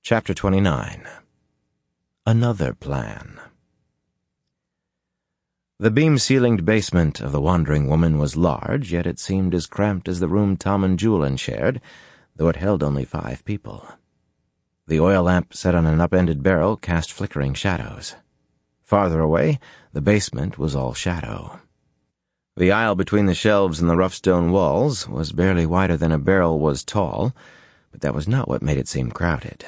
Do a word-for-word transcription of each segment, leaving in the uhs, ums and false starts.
Chapter twenty-nine. Another Plan. The beam-ceilinged basement of the wandering woman was large, yet it seemed as cramped as the room Tom and Julian shared, though it held only five people. The oil lamp set on an upended barrel cast flickering shadows. Farther away, the basement was all shadow. The aisle between the shelves and the rough stone walls was barely wider than a barrel was tall, but that was not what made it seem crowded.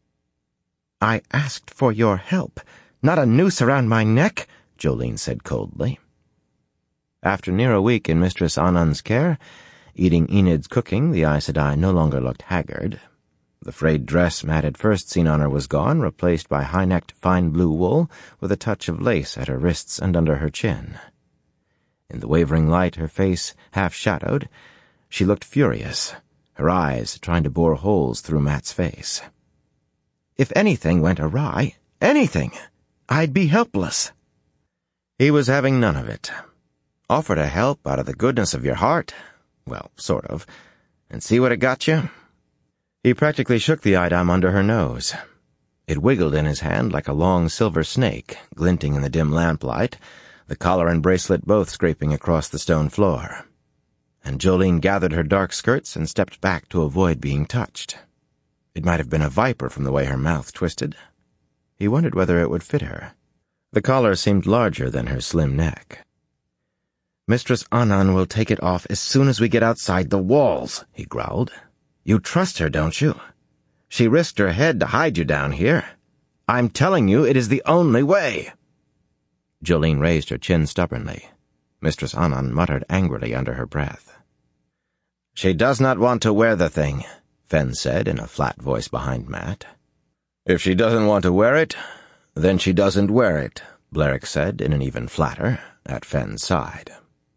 "I asked for your help, not a noose around my neck," Jolene said coldly. After near a week in Mistress Anand's care, eating Enid's cooking, the Aes Sedai no longer looked haggard. The frayed dress Matt had first seen on her was gone, replaced by high-necked fine blue wool with a touch of lace at her wrists and under her chin. In the wavering light, her face half-shadowed, she looked furious, her eyes trying to bore holes through Matt's face. "If anything went awry, anything, I'd be helpless." He was having none of it. Offer to help out of the goodness of your heart, well, sort of, and see what it got you. He practically shook the idam under her nose. It wiggled in his hand like a long silver snake, glinting in the dim lamplight, the collar and bracelet both scraping across the stone floor. And Jolene gathered her dark skirts and stepped back to avoid being touched. It might have been a viper from the way her mouth twisted. He wondered whether it would fit her. The collar seemed larger than her slim neck. "Mistress Anand will take it off as soon as we get outside the walls," he growled. "You trust her, don't you? She risked her head to hide you down here. I'm telling you it is the only way." Jolene raised her chin stubbornly. Mistress Anand muttered angrily under her breath. "She does not want to wear the thing," Fen said in a flat voice behind Matt. "If she doesn't want to wear it, then she doesn't wear it," Blerick said in an even flatter, at Fen's side.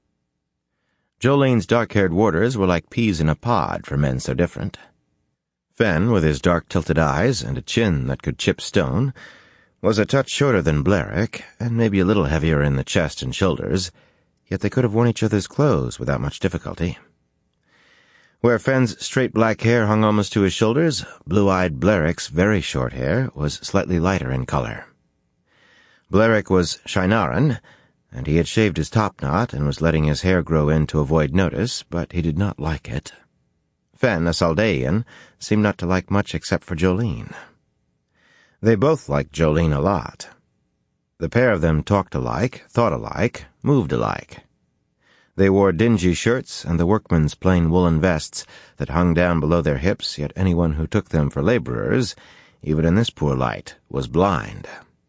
Jolene's dark-haired warders were like peas in a pod for men so different. Fen, with his dark tilted eyes and a chin that could chip stone, was a touch shorter than Blerick, and maybe a little heavier in the chest and shoulders, yet they could have worn each other's clothes without much difficulty. Where Fen's straight black hair hung almost to his shoulders, blue-eyed Blerick's very short hair was slightly lighter in color. Blerick was Shienaran, and he had shaved his topknot and was letting his hair grow in to avoid notice, but he did not like it. Fen, a Saldaean, seemed not to like much except for Jolene. They both liked Jolene a lot. The pair of them talked alike, thought alike, moved alike. They wore dingy shirts and the workmen's plain woolen vests that hung down below their hips, yet anyone who took them for laborers, even in this poor light, was blind.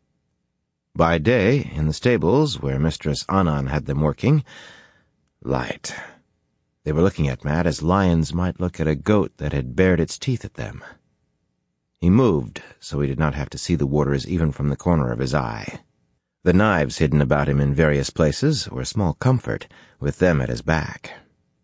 By day, in the stables, where Mistress Anand had them working, light. They were looking at Matt as lions might look at a goat that had bared its teeth at them. He moved, so he did not have to see the warders even from the corner of his eye. The knives hidden about him in various places were a small comfort, with them at his back.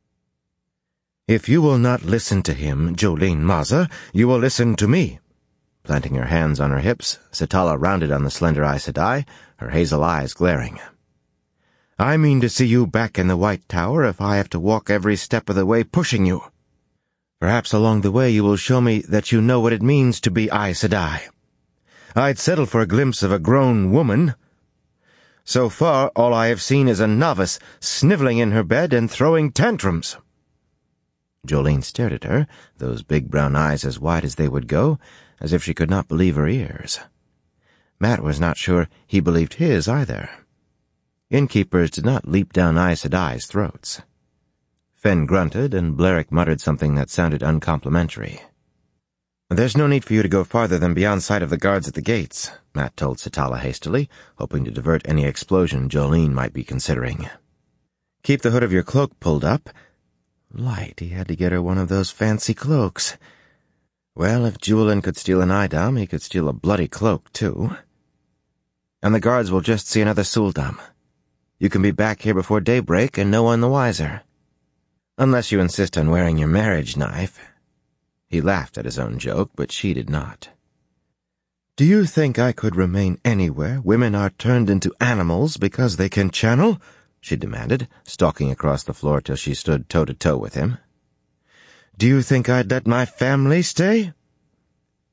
"If you will not listen to him, Jolene Maza, you will listen to me." Planting her hands on her hips, Sitala rounded on the slender Aes Sedai, her hazel eyes glaring. "I mean to see you back in the White Tower if I have to walk every step of the way pushing you. Perhaps along the way you will show me that you know what it means to be Aes Sedai. I'd settle for a glimpse of a grown woman. So far, all I have seen is a novice sniveling in her bed and throwing tantrums." Jolene stared at her, those big brown eyes as wide as they would go, as if she could not believe her ears. Matt was not sure he believed his either. Innkeepers did not leap down Aes Sedai's throats. Fen grunted, and Blerick muttered something that sounded uncomplimentary. "There's no need for you to go farther than beyond sight of the guards at the gates," Matt told Sitala hastily, hoping to divert any explosion Jolene might be considering. "Keep the hood of your cloak pulled up." Light, he had to get her one of those fancy cloaks. Well, if Julian could steal an idam, he could steal a bloody cloak, too. "And the guards will just see another Suldam. You can be back here before daybreak and no one the wiser. Unless you insist on wearing your marriage knife." He laughed at his own joke, but she did not. "Do you think I could remain anywhere women are turned into animals because they can channel?" she demanded, stalking across the floor till she stood toe-to-toe with him. "Do you think I'd let my family stay?"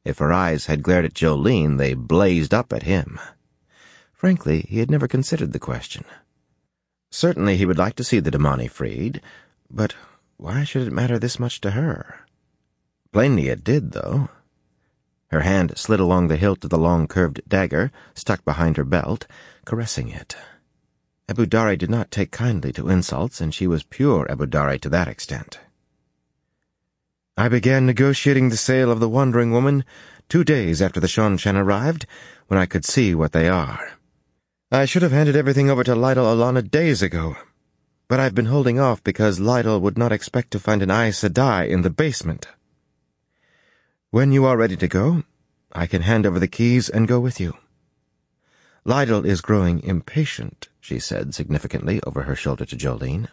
If her eyes had glared at Jolene, they blazed up at him. Frankly, he had never considered the question. Certainly he would like to see the Damani freed, but why should it matter this much to her? Plainly it did, though. Her hand slid along the hilt of the long curved dagger, stuck behind her belt, caressing it. Ebudari did not take kindly to insults, and she was pure Ebudari to that extent. I began negotiating the sale of the Wandering Woman two days after the Seanchan arrived, when I could see what they are. I should have handed everything over to Lytle Alana days ago, but I've been holding off because Lytle would not expect to find an Aes Sedai in the basement. When you are ready to go, I can hand over the keys and go with you. Lytle is growing impatient, she said significantly over her shoulder to Jolene.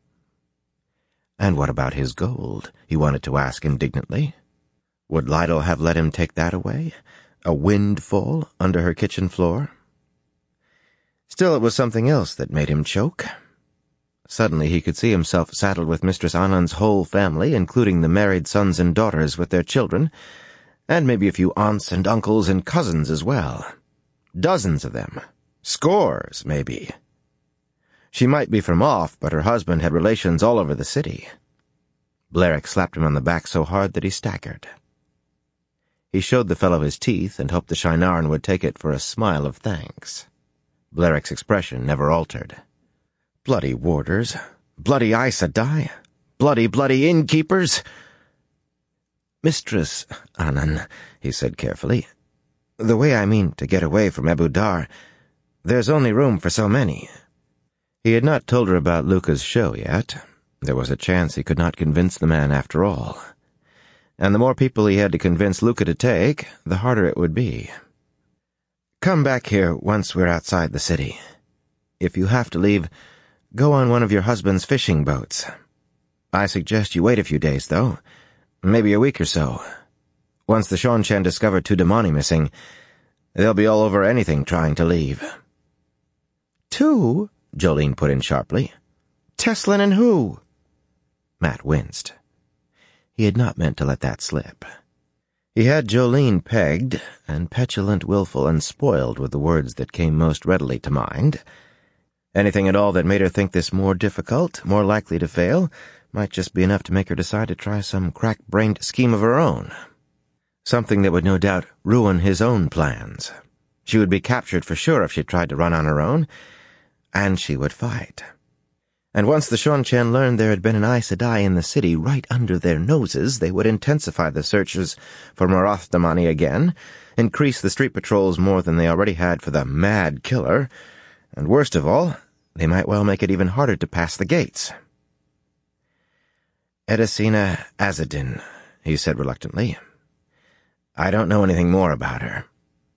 And what about his gold? He wanted to ask indignantly. Would Lytle have let him take that away? A windfall under her kitchen floor? Still, it was something else that made him choke. Suddenly he could see himself saddled with Mistress Anand's whole family, including the married sons and daughters with their children, and maybe a few aunts and uncles and cousins as well. Dozens of them. Scores, maybe. She might be from off, but her husband had relations all over the city. Blerick slapped him on the back so hard that he staggered. He showed the fellow his teeth and hoped the Shienarn would take it for a smile of thanks. Blerick's expression never altered. Bloody warders, bloody Aes Sedai, bloody, bloody innkeepers. Mistress Anan, he said carefully, the way I mean to get away from Ebudar, there's only room for so many. He had not told her about Luca's show yet. There was a chance he could not convince the man after all. And the more people he had to convince Luca to take, the harder it would be. Come back here once we're outside the city. If you have to leave, go on one of your husband's fishing boats. I suggest you wait a few days, though. Maybe a week or so. Once the Seanchan discover two Damani missing, they'll be all over anything trying to leave. Two? Jolene put in sharply. Teslin and who? Matt winced. He had not meant to let that slip. He had Jolene pegged, and petulant, willful, and spoiled were the words that came most readily to mind. Anything at all that made her think this more difficult, more likely to fail, might just be enough to make her decide to try some crack-brained scheme of her own. Something that would no doubt ruin his own plans. She would be captured for sure if she tried to run on her own, and she would fight. And once the Seanchan learned there had been an Aes Sedai in the city right under their noses, they would intensify the searches for Marath Damani again, increase the street patrols more than they already had for the mad killer, and worst of all, they might well make it even harder to pass the gates. Edesina Azadin, he said reluctantly. I don't know anything more about her.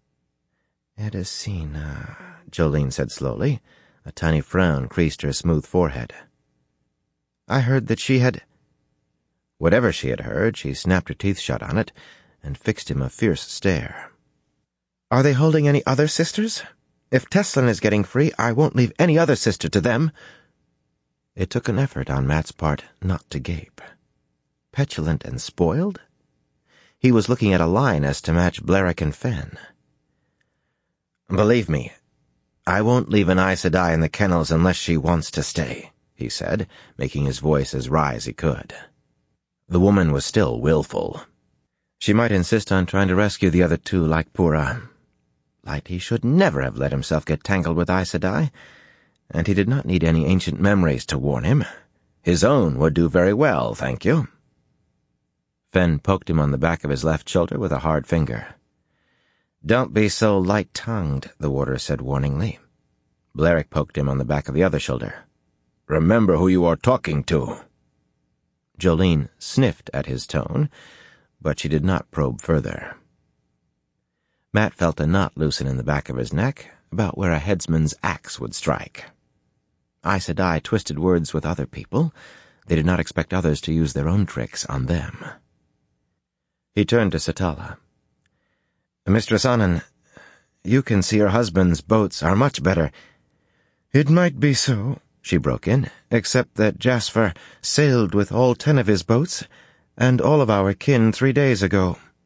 Edesina, Jolene said slowly. A tiny frown creased her smooth forehead. I heard that she had... Whatever she had heard, she snapped her teeth shut on it and fixed him a fierce stare. Are they holding any other sisters? If Teslin is getting free, I won't leave any other sister to them. It took an effort on Matt's part not to gape. Petulant and spoiled? He was looking at a lioness to match Blerick and Fen. Believe me, I won't leave an Aes Sedai in the kennels unless she wants to stay, he said, making his voice as wry as he could. The woman was still willful. She might insist on trying to rescue the other two like Pura. Light, he should never have let himself get tangled with Aes Sedai, and he did not need any ancient memories to warn him. His own would do very well, thank you. Fen poked him on the back of his left shoulder with a hard finger. Don't be so light-tongued, the warder said warningly. Blerick poked him on the back of the other shoulder. Remember who you are talking to. Jolene sniffed at his tone, but she did not probe further. Matt felt a knot loosen in the back of his neck, about where a headsman's axe would strike. Aes Sedai twisted words with other people. They did not expect others to use their own tricks on them. He turned to Satala. Mistress Anan, you can see your husband's boats are much better. It might be so, she broke in, except that Jasper sailed with all ten of his boats, and all of our kin three days ago.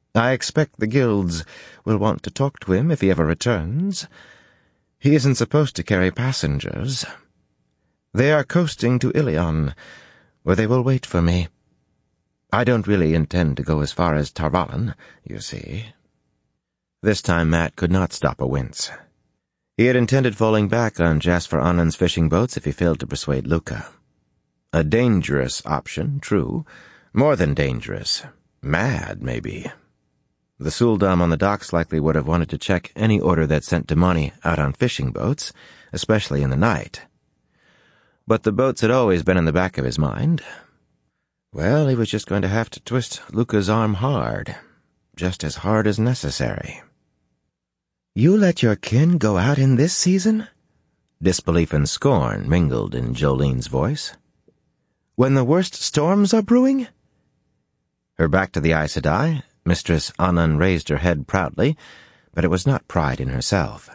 I expect the guilds will want to talk to him if he ever returns. He isn't supposed to carry passengers. They are coasting to Ilion, where they will wait for me. I don't really intend to go as far as Tar Valon, you see." This time Mat could not stop a wince. He had intended falling back on Jasper Annan's fishing boats if he failed to persuade Luca. A dangerous option, true. More than dangerous. Mad, maybe. The Suldam on the docks likely would have wanted to check any order that sent Damani out on fishing boats, especially in the night. But the boats had always been in the back of his mind. Well, he was just going to have to twist Luca's arm hard, just as hard as necessary. "You let your kin go out in this season?" Disbelief and scorn mingled in Jolene's voice. "When the worst storms are brewing?" Her back to the Aes Sedai, Mistress Annan raised her head proudly, but it was not pride in herself.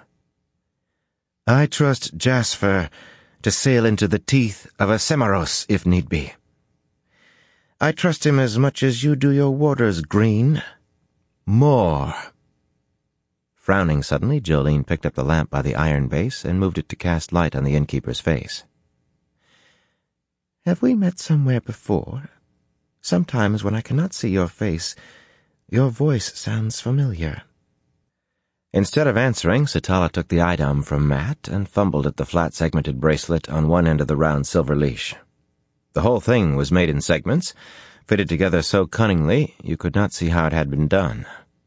"I trust Jasper to sail into the teeth of a Semaros if need be. I trust him as much as you do your warders, Green. More." Frowning suddenly, Jolene picked up the lamp by the iron base and moved it to cast light on the innkeeper's face. "Have we met somewhere before? Sometimes when I cannot see your face, your voice sounds familiar." Instead of answering, Satala took the item from Mat and fumbled at the flat-segmented bracelet on one end of the round silver leash. The whole thing was made in segments, fitted together so cunningly you could not see how it had been done.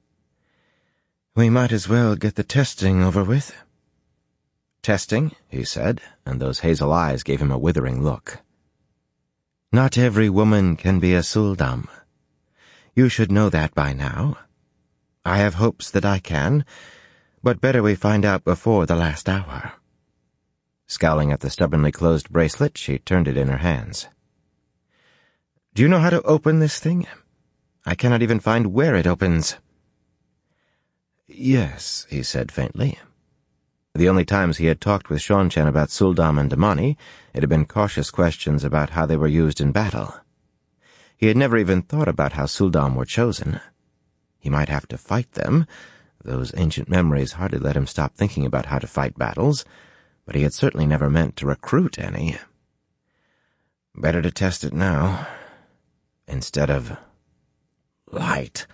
"We might as well get the testing over with." "Testing?" he said, and those hazel eyes gave him a withering look. "Not every woman can be a Suldam. You should know that by now. I have hopes that I can, but better we find out before the last hour." Scowling at the stubbornly closed bracelet, she turned it in her hands. "Do you know how to open this thing? I cannot even find where it opens." "Yes," he said faintly. The only times he had talked with Seanchan about Suldam and Damani, it had been cautious questions about how they were used in battle. He had never even thought about how Suldam were chosen. He might have to fight them. Those ancient memories hardly let him stop thinking about how to fight battles, but he had certainly never meant to recruit any. Better to test it now, instead of light.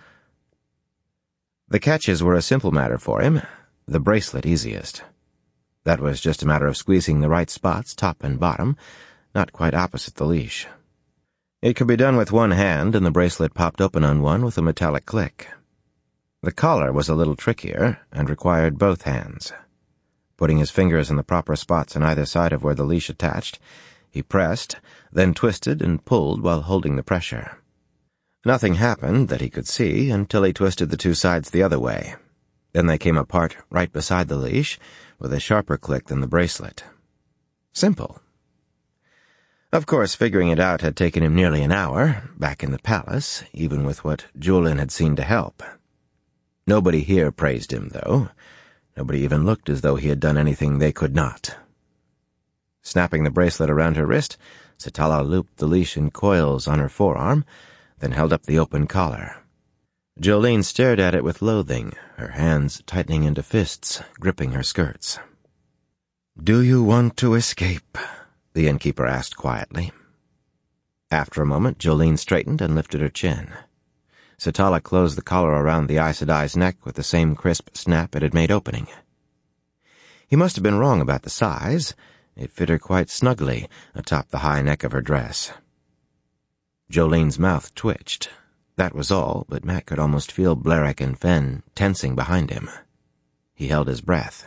The catches were a simple matter for him, the bracelet easiest. That was just a matter of squeezing the right spots, top and bottom, not quite opposite the leash. It could be done with one hand, and the bracelet popped open on one with a metallic click. The collar was a little trickier, and required both hands. Putting his fingers in the proper spots on either side of where the leash attached, he pressed, then twisted and pulled while holding the pressure. Nothing happened that he could see until he twisted the two sides the other way. Then they came apart right beside the leash, with a sharper click than the bracelet. Simple. Of course, figuring it out had taken him nearly an hour, back in the palace, even with what Julian had seen to help. Nobody here praised him, though. Nobody even looked as though he had done anything they could not. Snapping the bracelet around her wrist, Satala looped the leash in coils on her forearm, then held up the open collar. Jolene stared at it with loathing, her hands tightening into fists, gripping her skirts. "Do you want to escape?" the innkeeper asked quietly. After a moment, Jolene straightened and lifted her chin. Satala closed the collar around the Aes Sedai's neck with the same crisp snap it had made opening. He must have been wrong about the size. It fit her quite snugly atop the high neck of her dress. Jolene's mouth twitched. That was all, but Mat could almost feel Blerick and Fen tensing behind him. He held his breath.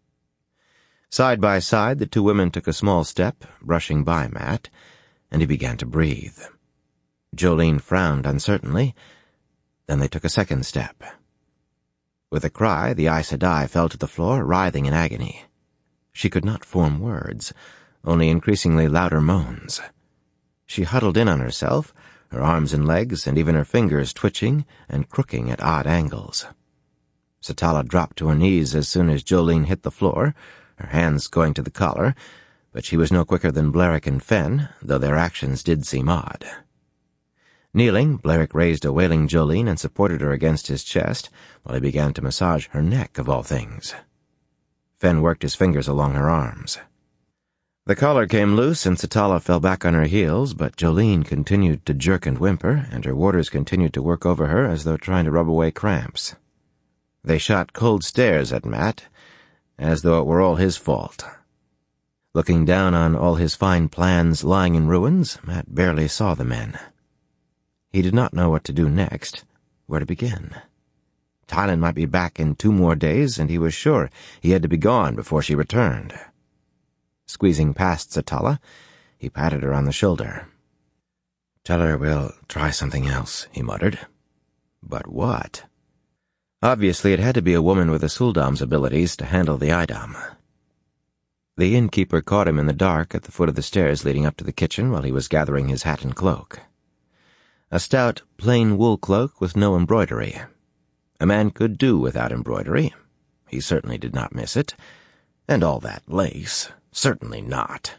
Side by side, the two women took a small step, brushing by Mat, and he began to breathe. Jolene frowned uncertainly. Then they took a second step. With a cry, the Aes Sedai fell to the floor, writhing in agony. She could not form words, only increasingly louder moans. She huddled in on herself, her arms and legs and even her fingers twitching and crooking at odd angles. Satala dropped to her knees as soon as Jolene hit the floor, her hands going to the collar, but she was no quicker than Blerick and Fen, though their actions did seem odd. Kneeling, Blerick raised a wailing Jolene and supported her against his chest while he began to massage her neck, of all things. Fenn worked his fingers along her arms. The collar came loose and Satala fell back on her heels, but Jolene continued to jerk and whimper, and her warders continued to work over her as though trying to rub away cramps. They shot cold stares at Matt, as though it were all his fault. Looking down on all his fine plans lying in ruins, Matt barely saw the men. He did not know what to do next, where to begin. Tylan might be back in two more days, and he was sure he had to be gone before she returned. Squeezing past Satala, he patted her on the shoulder. "Tell her we'll try something else," he muttered. But what? Obviously it had to be a woman with the Suldam's abilities to handle the Idam. The innkeeper caught him in the dark at the foot of the stairs leading up to the kitchen while he was gathering his hat and cloak. A stout, plain wool cloak with no embroidery. A man could do without embroidery. He certainly did not miss it. And all that lace. Certainly not.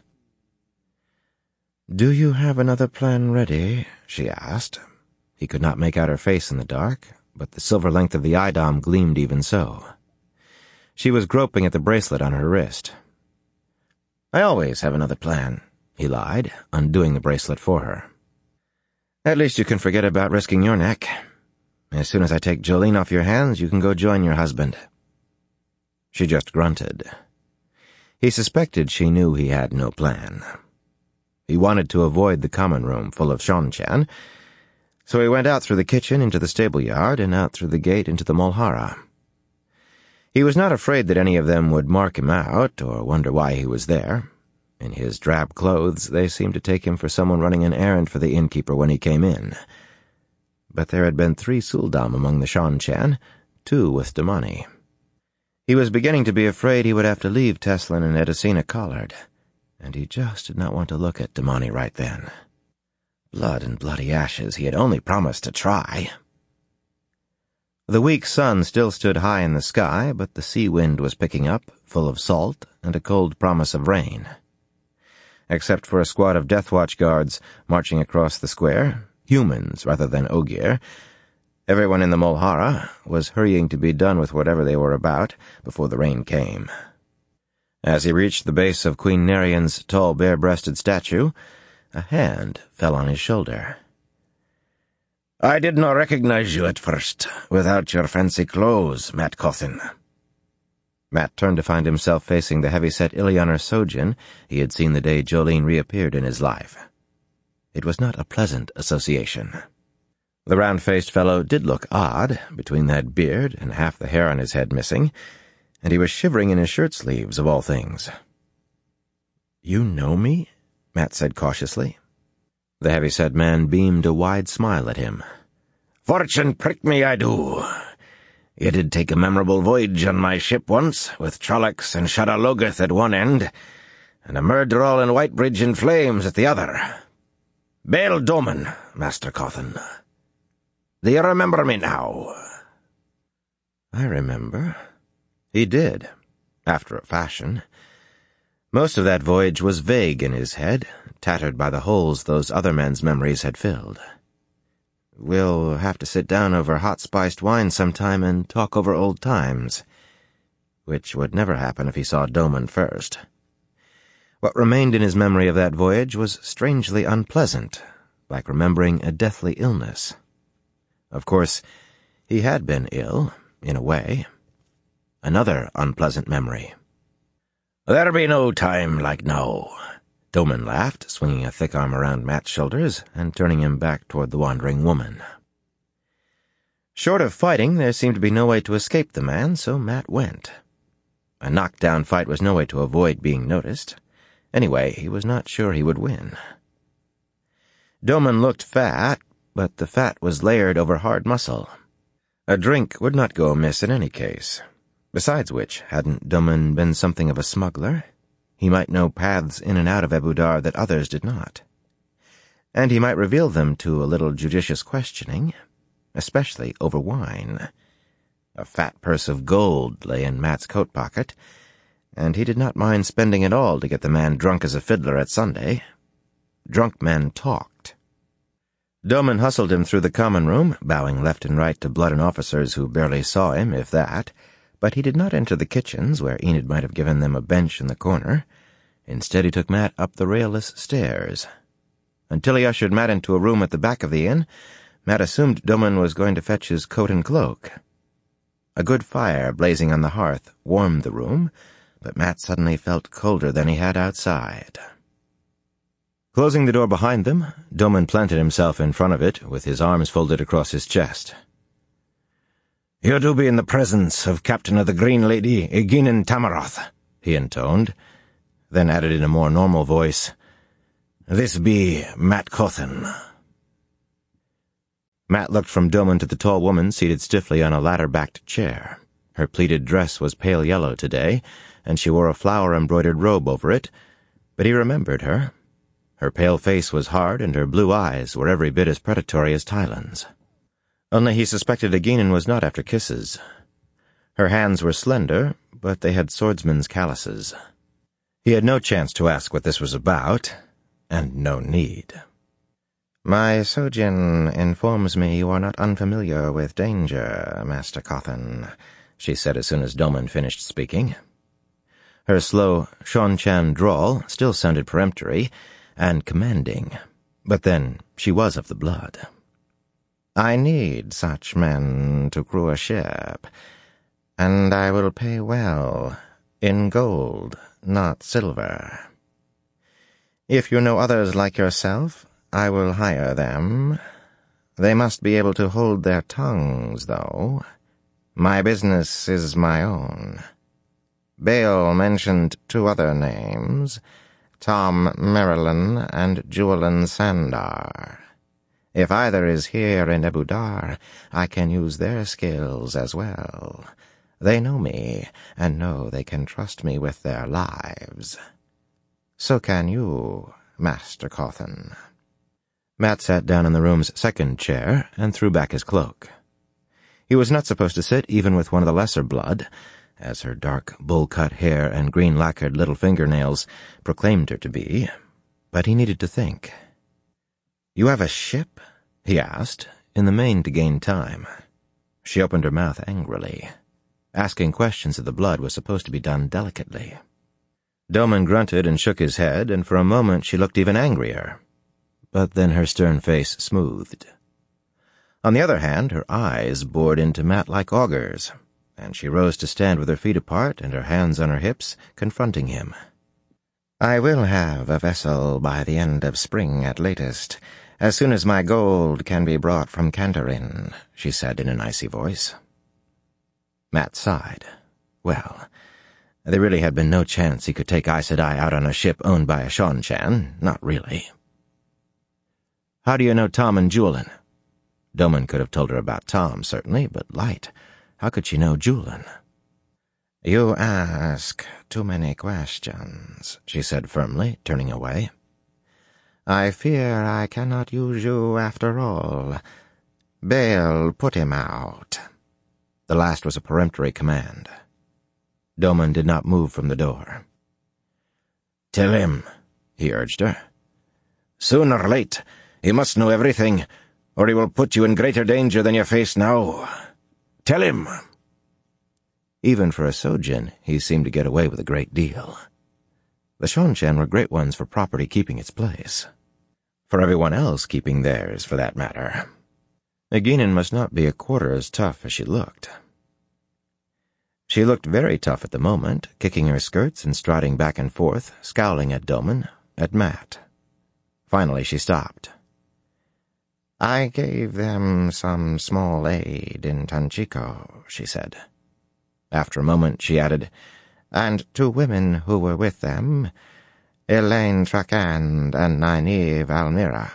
"Do you have another plan ready?" she asked. He could not make out her face in the dark, but the silver length of the Idam gleamed even so. She was groping at the bracelet on her wrist. "I always have another plan," he lied, undoing the bracelet for her. "At least you can forget about risking your neck. As soon as I take Jolene off your hands, you can go join your husband." She just grunted. He suspected she knew he had no plan. He wanted to avoid the common room full of Seanchan, so he went out through the kitchen into the stable yard and out through the gate into the Mulhara. He was not afraid that any of them would mark him out or wonder why he was there. In his drab clothes, they seemed to take him for someone running an errand for the innkeeper when he came in. But there had been three Suldam among the Seanchan, two with Damani. He was beginning to be afraid he would have to leave Teslin and Edesina collared, and he just did not want to look at Damani right then. Blood and bloody ashes, he had only promised to try. The weak sun still stood high in the sky, but the sea wind was picking up, full of salt and a cold promise of rain. Except for a squad of Deathwatch guards marching across the square, humans rather than Ogier, everyone in the Mulhara was hurrying to be done with whatever they were about before the rain came. As he reached the base of Queen Nerian's tall bare-breasted statue, a hand fell on his shoulder. "I did not recognize you at first, without your fancy clothes, Matt Cawthon." Matt turned to find himself facing the heavy-set Illianer Sojin he had seen the day Jolene reappeared in his life. It was not a pleasant association. The round-faced fellow did look odd, between that beard and half the hair on his head missing, and he was shivering in his shirt-sleeves, of all things. "You know me?" Matt said cautiously. The heavy-set man beamed a wide smile at him. "Fortune prick me, I do. You did take a memorable voyage on my ship once, with Trollocs and Shadalogeth at one end, and a murder all in Whitebridge in flames at the other. Bail Doman, Master Cawthon. Do you remember me now?" I remember. He did, after a fashion. Most of that voyage was vague in his head, tattered by the holes those other men's memories had filled. "We'll have to sit down over hot-spiced wine sometime and talk over old times," which would never happen if he saw Doman first. What remained in his memory of that voyage was strangely unpleasant, like remembering a deathly illness. Of course, he had been ill, in a way. Another unpleasant memory. "There be no time like now," Doman laughed, swinging a thick arm around Matt's shoulders and turning him back toward the wandering woman. Short of fighting, there seemed to be no way to escape the man, so Matt went. A knockdown fight was no way to avoid being noticed. Anyway, he was not sure he would win. Doman looked fat, but the fat was layered over hard muscle. A drink would not go amiss in any case. Besides which, hadn't Doman been something of a smuggler? He might know paths in and out of Ebudar that others did not. And he might reveal them to a little judicious questioning, especially over wine. A fat purse of gold lay in Matt's coat pocket, and he did not mind spending it all to get the man drunk as a fiddler at Sunday. Drunk men talked. Doman hustled him through the common room, bowing left and right to blood and officers who barely saw him, if that, but he did not enter the kitchens, where Enid might have given them a bench in the corner. Instead he took Matt up the railless stairs. Until he ushered Matt into a room at the back of the inn, Matt assumed Doman was going to fetch his coat and cloak. A good fire blazing on the hearth warmed the room, but Matt suddenly felt colder than he had outside. Closing the door behind them, Doman planted himself in front of it, with his arms folded across his chest. "You do be in the presence of Captain of the Green Lady, Eginin Tamaroth," he intoned, then added in a more normal voice, "This be Matt Cawthon." Matt looked from Doman to the tall woman seated stiffly on a ladder-backed chair. Her pleated dress was pale yellow today, and she wore a flower-embroidered robe over it, but he remembered her. Her pale face was hard, and her blue eyes were every bit as predatory as Tylan's. Only he suspected Eginin was not after kisses. Her hands were slender, but they had swordsman's calluses. He had no chance to ask what this was about, and no need. "My Sojin informs me you are not unfamiliar with danger, Master Cawthon," she said as soon as Doman finished speaking. Her slow Seanchan drawl still sounded peremptory and commanding, but then she was of the blood. "I need such men to crew a ship, and I will pay well, in gold, not silver. If you know others like yourself, I will hire them. They must be able to hold their tongues, though. My business is my own. Bale mentioned two other names, Tom Merrilin and Julian Sandar. If either is here in Abu Dar, I can use their skills as well. They know me, and know they can trust me with their lives. So can you, Master Cawthon." Matt sat down in the room's second chair and threw back his cloak. He was not supposed to sit even with one of the lesser blood, as her dark bull-cut hair and green-lacquered little fingernails proclaimed her to be, but he needed to think. "You have a ship?" he asked, in the main to gain time. She opened her mouth angrily. Asking questions of the blood was supposed to be done delicately. Doman grunted and shook his head, and for a moment she looked even angrier. But then her stern face smoothed. On the other hand, her eyes bored into Matt like augers, and she rose to stand with her feet apart and her hands on her hips, confronting him. "I will have a vessel by the end of spring at latest, as soon as my gold can be brought from Kantarin," she said in an icy voice. Matt sighed. Well, there really had been no chance he could take Aes Sedai out on a ship owned by a Seanchan, not really. "How do you know Tom and Julian?" Doman could have told her about Tom, certainly, but light. How could she know Julian? "You ask too many questions," she said firmly, turning away. "I fear I cannot use you after all. Bale, put him out." The last was a peremptory command. Doman did not move from the door. "Tell him," he urged her. "Soon or late, he must know everything, or he will put you in greater danger than you face now. Tell him." Even for a Sojin, he seemed to get away with a great deal. The Seanchan were great ones for property keeping its place. For everyone else keeping theirs, for that matter. Eginin must not be a quarter as tough as she looked. She looked very tough at the moment, kicking her skirts and striding back and forth, scowling at Doman, at Matt. Finally she stopped. "I gave them some small aid in Tanchico," she said. After a moment she added, "and two women who were with them, Elaine Trakand and Nynaeve Almira."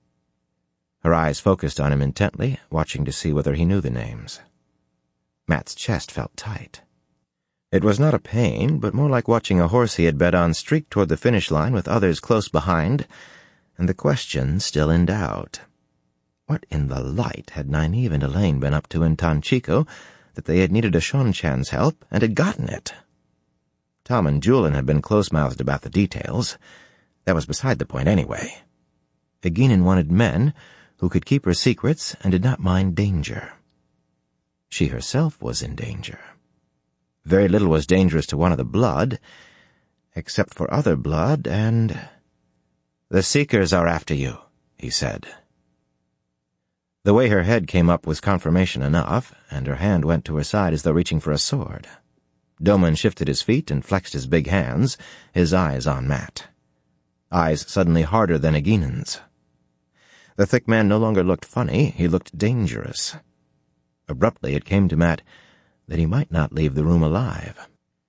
Her eyes focused on him intently, watching to see whether he knew the names. Matt's chest felt tight. It was not a pain, but more like watching a horse he had bet on streak toward the finish line with others close behind, and the question still in doubt. What in the light had Nynaeve and Elaine been up to in Tanchico that they had needed a Seanchan's help and had gotten it? Tom and Julian had been close-mouthed about the details. That was beside the point anyway. Eginin wanted men who could keep her secrets and did not mind danger. She herself was in danger. Very little was dangerous to one of the blood, except for other blood, and... "The Seekers are after you," he said. The way her head came up was confirmation enough, and her hand went to her side as though reaching for a sword. Doman shifted his feet and flexed his big hands, his eyes on Matt. Eyes suddenly harder than Eginon's. The thick man no longer looked funny, he looked dangerous. Abruptly it came to Matt that he might not leave the room alive.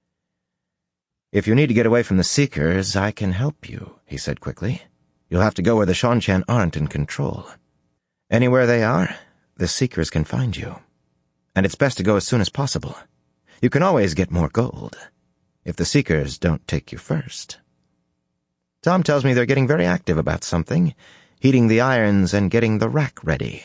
"If you need to get away from the Seekers, I can help you," he said quickly. "You'll have to go where the Seanchan aren't in control. Anywhere they are, the Seekers can find you. And it's best to go as soon as possible. You can always get more gold, if the Seekers don't take you first. Tom tells me they're getting very active about something, heating the irons and getting the rack ready."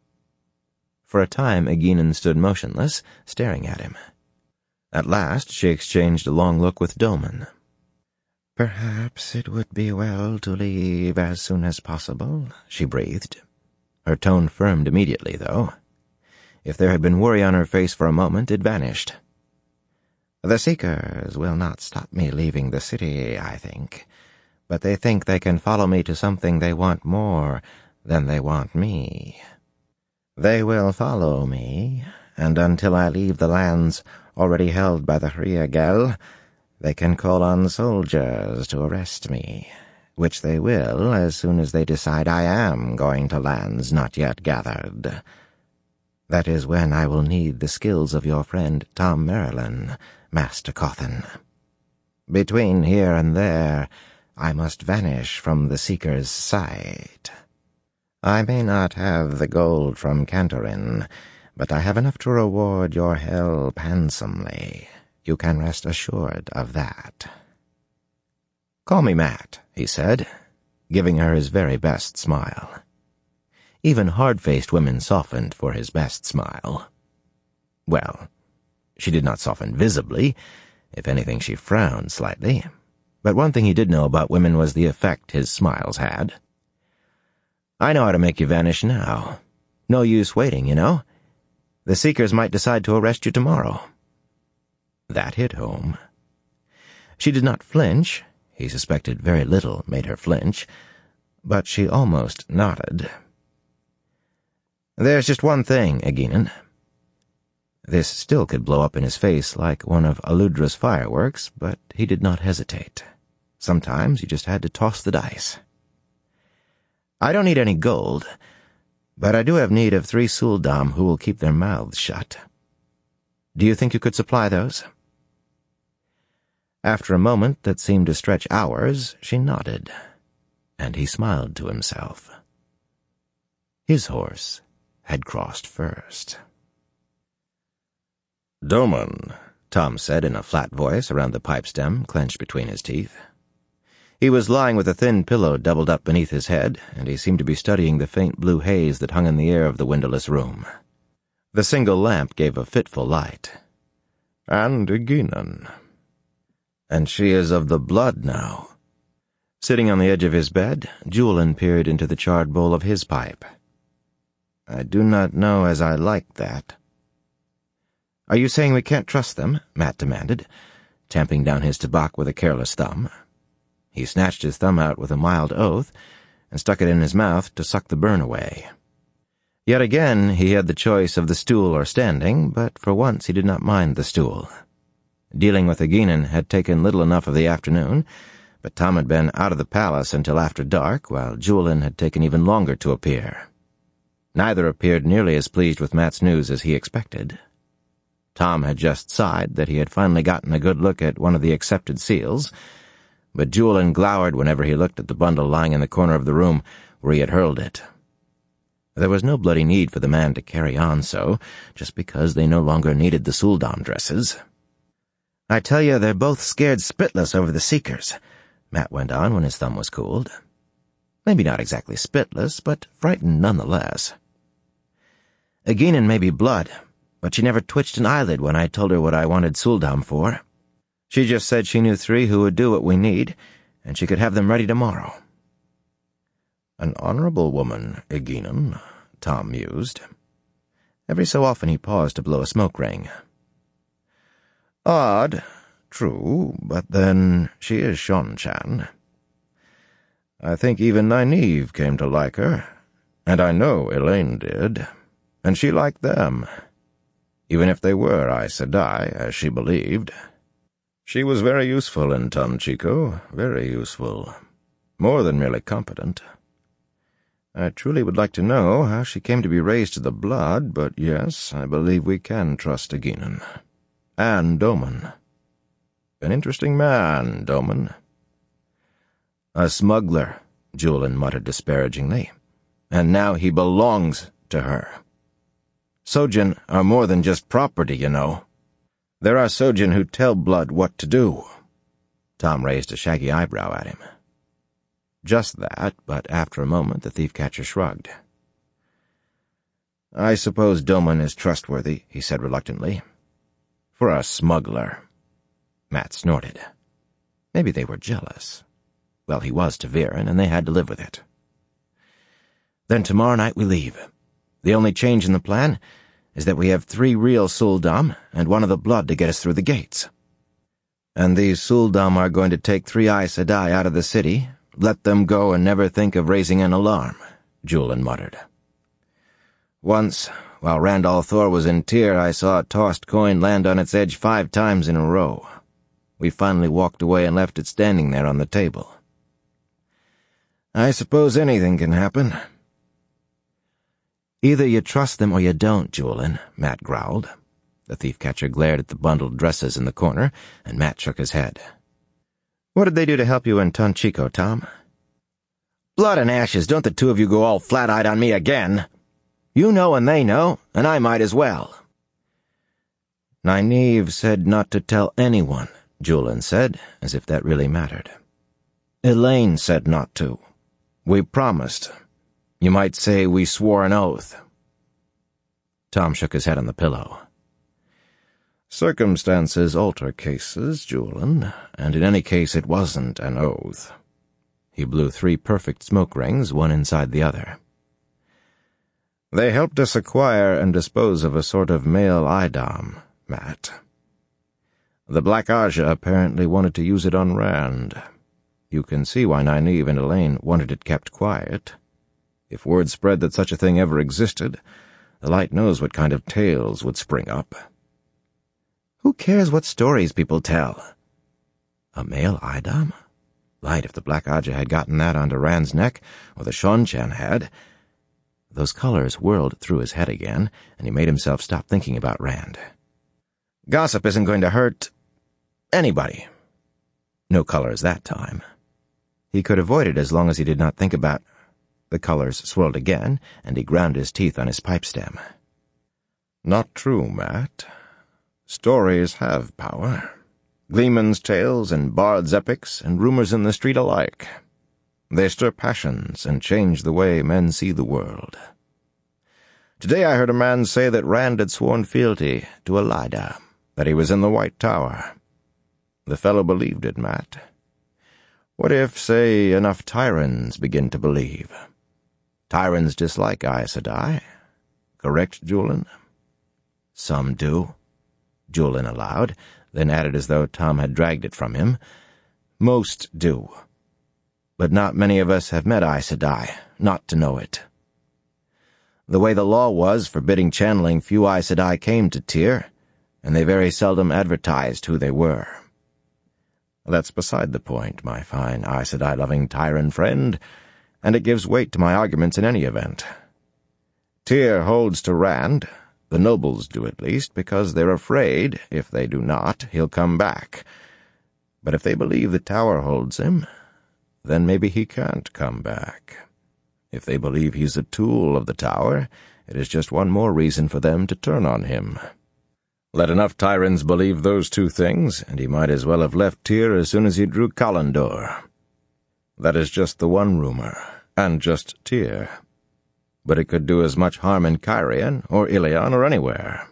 For a time Eginon stood motionless, staring at him. At last she exchanged a long look with Doman. "Perhaps it would be well to leave as soon as possible," she breathed. Her tone firmed immediately, though. If there had been worry on her face for a moment, it vanished. "The Seekers will not stop me leaving the city, I think, but they think they can follow me to something they want more than they want me. They will follow me, and until I leave the lands already held by the Hriagel, they can call on soldiers to arrest me, which they will as soon as they decide I am going to lands not yet gathered. That is when I will need the skills of your friend Tom Merrilin, Master Cawthon. Between here and there, I must vanish from the Seeker's sight. I may not have the gold from Cantorin, but I have enough to reward your help handsomely. You can rest assured of that." "Call me Matt," he said, giving her his very best smile. Even hard-faced women softened for his best smile. Well, she did not soften visibly. If anything, she frowned slightly. But one thing he did know about women was the effect his smiles had. "I know how to make you vanish now. No use waiting, you know. The Seekers might decide to arrest you tomorrow." That hit home. She did not flinch. He suspected very little made her flinch, but she almost nodded. "There's just one thing, Eginon." This still could blow up in his face like one of Aludra's fireworks, but he did not hesitate. Sometimes you just had to toss the dice. "I don't need any gold, but I do have need of three Suldam who will keep their mouths shut. Do you think you could supply those?" After a moment that seemed to stretch hours, she nodded, and he smiled to himself. His horse had crossed first. "Doman," Tom said in a flat voice around the pipe stem clenched between his teeth. He was lying with a thin pillow doubled up beneath his head, and he seemed to be studying the faint blue haze that hung in the air of the windowless room. The single lamp gave a fitful light. "And Eginon. And she is of the blood now." Sitting on the edge of his bed, Julian peered into the charred bowl of his pipe. "I do not know as I like that." "Are you saying we can't trust them?" Matt demanded, tamping down his tobacco with a careless thumb. He snatched his thumb out with a mild oath and stuck it in his mouth to suck the burn away. Yet again he had the choice of the stool or standing, but for once he did not mind the stool. Dealing with Eginon had taken little enough of the afternoon, but Tom had been out of the palace until after dark, while Julian had taken even longer to appear. Neither appeared nearly as pleased with Matt's news as he expected. Tom had just sighed that he had finally gotten a good look at one of the accepted seals, but Julian glowered whenever he looked at the bundle lying in the corner of the room where he had hurled it. There was no bloody need for the man to carry on so, just because they no longer needed the Suldam dresses. "I tell you, they're both scared spitless over the Seekers," Matt went on when his thumb was cooled. Maybe not exactly spitless, but frightened nonetheless. "Eginon may be blood, but she never twitched an eyelid when I told her what I wanted Suldam for. She just said she knew three who would do what we need, and she could have them ready tomorrow." An honorable woman, Egeanin, Tom mused. Every so often he paused to blow a smoke ring. Odd, true, but then she is Seanchan. I think even Nynaeve came to like her, and I know Elayne did, and she liked them, even if they were Aes Sedai, as she believed. She was very useful in Tum Chico, very useful, more than merely competent. I truly would like to know how she came to be raised to the blood, but yes, I believe we can trust Egeanin. And Domon. An interesting man, Domon. A smuggler, Juilin muttered disparagingly, and now he belongs to her. Sojin are more than just property, you know. There are Sojin who tell blood what to do. Tom raised a shaggy eyebrow at him. Just that, but after a moment the thief-catcher shrugged. I suppose Domon is trustworthy, he said reluctantly. For a smuggler. Mat snorted. Maybe they were jealous. Well, he was ta'veren, and they had to live with it. Then tomorrow night we leave. The only change in the plan is that we have three real Suldam and one of the blood to get us through the gates. And these Suldam are going to take three Aes Sedai out of the city, let them go and never think of raising an alarm, Juilin muttered. Once, while Rand al'Thor was in Tyr, I saw a tossed coin land on its edge five times in a row. We finally walked away and left it standing there on the table. I suppose anything can happen. Either you trust them or you don't, Juilin, Mat growled. The thief-catcher glared at the bundled dresses in the corner, and Mat shook his head. What did they do to help you in Tum Chico, Tom? Blood and ashes, don't the two of you go all flat-eyed on me again. You know and they know, and I might as well. Nynaeve said not to tell anyone, Juilin said, as if that really mattered. Elayne said not to. We promised. You might say we swore an oath. Tom shook his head on the pillow. Circumstances alter cases, Juilin, and in any case it wasn't an oath. He blew three perfect smoke rings, one inside the other. They helped us acquire and dispose of a sort of male eidam, Mat. The Black Ajah apparently wanted to use it on Rand. You can see why Nynaeve and Elayne wanted it kept quiet. If word spread that such a thing ever existed, the Light knows what kind of tales would spring up. Who cares what stories people tell? A male eidam? Light, if the Black Ajah had gotten that onto Rand's neck, or the Seanchan had. Those colors whirled through his head again, and he made himself stop thinking about Rand. Gossip isn't going to hurt anybody. No colors that time. He could avoid it as long as he did not think about... The colors swirled again, and he ground his teeth on his pipe stem. Not true, Mat. Stories have power. Gleeman's tales and bards' epics and rumors in the street alike. They stir passions and change the way men see the world. Today I heard a man say that Rand had sworn fealty to Elaida, that he was in the White Tower. The fellow believed it, Mat. What if, say, enough Tyrans begin to believe? Tyrans dislike Aes Sedai. Correct, Juilin? Some do, Juilin allowed, then added as though Tom had dragged it from him. Most do. But not many of us have met Aes Sedai, not to know it. The way the law was forbidding channeling, few Aes Sedai came to Tyr, and they very seldom advertised who they were. That's beside the point, my fine Aes Sedai-loving Tyran friend, and it gives weight to my arguments in any event. Tyr holds to Rand, the nobles do at least, because they're afraid, if they do not, he'll come back. But if they believe the Tower holds him, then maybe he can't come back. If they believe he's a tool of the Tower, it is just one more reason for them to turn on him. Let enough Tyrans believe those two things, and he might as well have left Tyr as soon as he drew Kalandor. That is just the one rumor, and just Tyr. But it could do as much harm in Cairhien, or Ilion, or anywhere.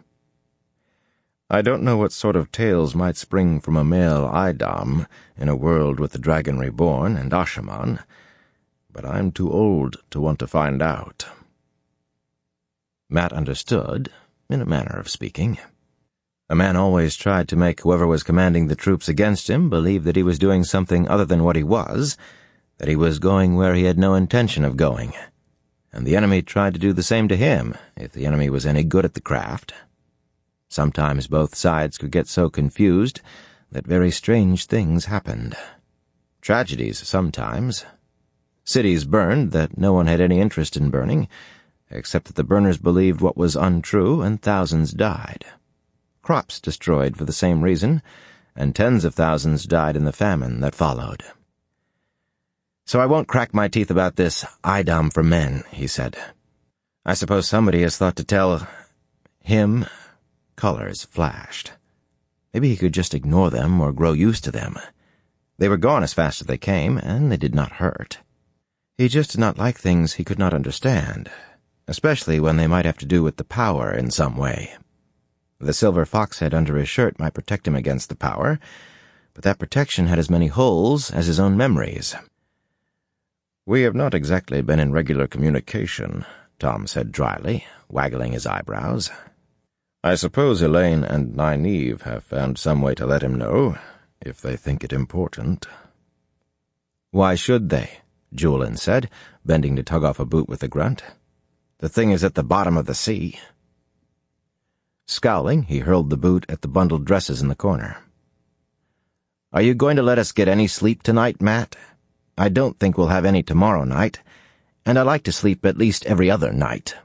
I don't know what sort of tales might spring from a male eidam in a world with the Dragon Reborn and Ashaman, but I'm too old to want to find out." Matt understood, in a manner of speaking. A man always tried to make whoever was commanding the troops against him believe that he was doing something other than what he was, that he was going where he had no intention of going. And the enemy tried to do the same to him, if the enemy was any good at the craft. Sometimes both sides could get so confused that very strange things happened. Tragedies, sometimes. Cities burned that no one had any interest in burning, except that the burners believed what was untrue, and thousands died. Crops destroyed for the same reason, and tens of thousands died in the famine that followed. "So I won't crack my teeth about this Idam for men," he said. "I suppose somebody has thought to tell him." Colors flashed. Maybe he could just ignore them or grow used to them. They were gone as fast as they came, and they did not hurt. He just did not like things he could not understand, especially when they might have to do with the power in some way. The silver fox head under his shirt might protect him against the power, but that protection had as many holes as his own memories. "We have not exactly been in regular communication," Tom said dryly, waggling his eyebrows. "I suppose Elaine and Nynaeve have found some way to let him know, if they think it important." "Why should they?" Julian said, bending to tug off a boot with a grunt. "The thing is at the bottom of the sea." Scowling, he hurled the boot at the bundled dresses in the corner. "Are you going to let us get any sleep tonight, Matt? I don't think we'll have any tomorrow night, and I like to sleep at least every other night."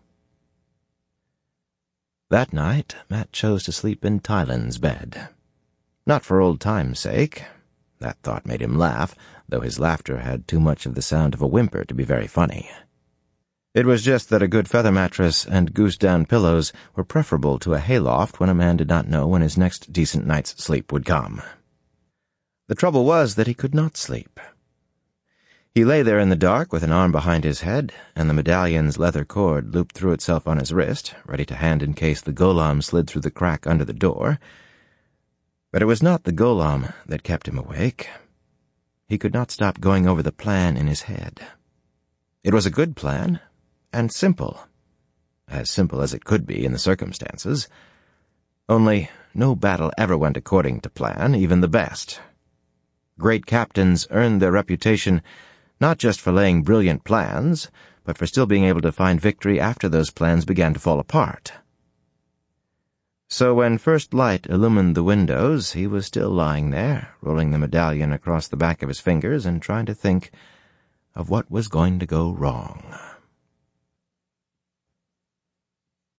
That night, Matt chose to sleep in Tylen's bed. Not for old time's sake. That thought made him laugh, though his laughter had too much of the sound of a whimper to be very funny. It was just that a good feather mattress and goose-down pillows were preferable to a hayloft when a man did not know when his next decent night's sleep would come. The trouble was that he could not sleep. He lay there in the dark with an arm behind his head, and the medallion's leather cord looped through itself on his wrist, ready to hand in case the golem slid through the crack under the door. But it was not the golem that kept him awake. He could not stop going over the plan in his head. It was a good plan, and simple. As simple as it could be in the circumstances. Only no battle ever went according to plan, even the best. Great captains earned their reputation not just for laying brilliant plans, but for still being able to find victory after those plans began to fall apart. So when first light illumined the windows, he was still lying there, rolling the medallion across the back of his fingers and trying to think of what was going to go wrong.